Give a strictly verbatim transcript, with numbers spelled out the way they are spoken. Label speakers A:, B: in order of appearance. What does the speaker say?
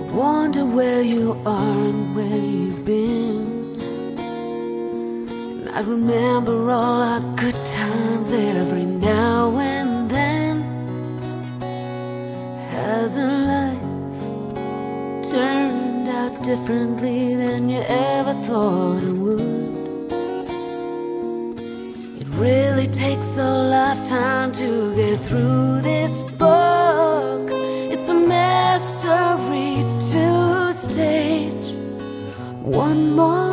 A: Wonder where you are and where you've been. And I remember all our good times every now and then. Hasn't life turned out differently than you ever thought it would? It really takes a lifetime to get through this book. It's a mystery to stage one more